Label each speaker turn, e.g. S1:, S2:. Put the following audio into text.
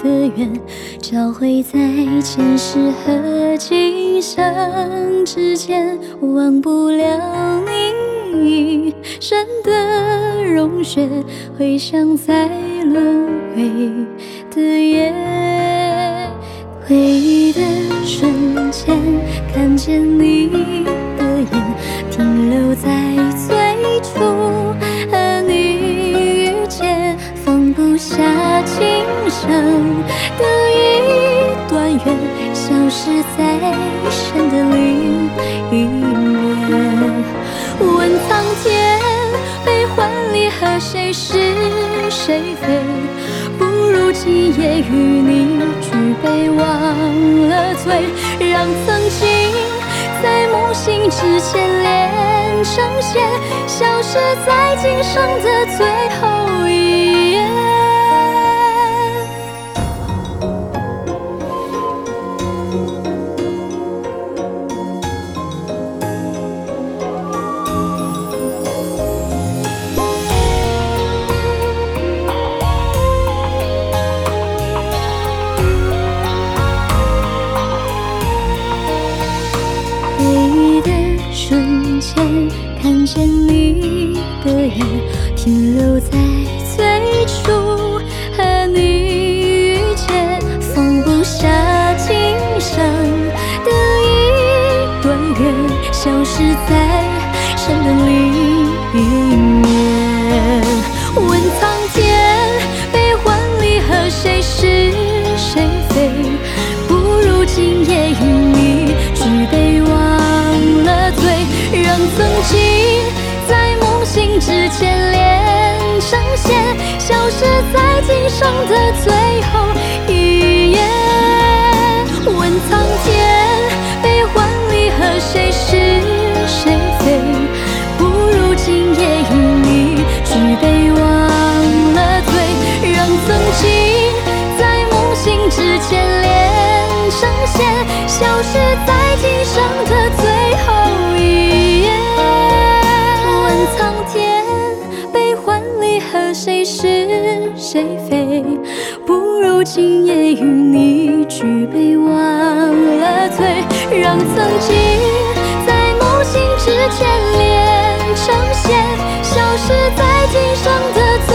S1: 的缘，交汇在前世和今生之间，忘不了你一生的融雪，回响在轮回的夜。回忆的瞬间，看见你的眼，停留在最初和你遇见，放不下今生的一段缘，消失在神的另一面。问苍天，悲欢离合谁是谁非？不如今夜与你举杯忘了醉，让曾经在梦醒之前连成线，消失在今生的最后一页。瞬间看见你的眼，停留在最初和你遇见，放不下今生的一段缘，消失在神的另一面。问苍天，悲欢离合谁是谁非？不如今夜与你举杯忘了醉，让曾经在梦醒之前连成线，消失在今生的最后一页。问苍天，悲欢离合谁是谁非？不如今夜与你举杯忘了醉，让曾经在梦醒之前连成线，消失在今生的最后一页。问苍天，悲欢离合谁是谁非？不如今夜与你举杯忘了醉，让曾经在梦醒之前连成线，消失在今生的最后一页。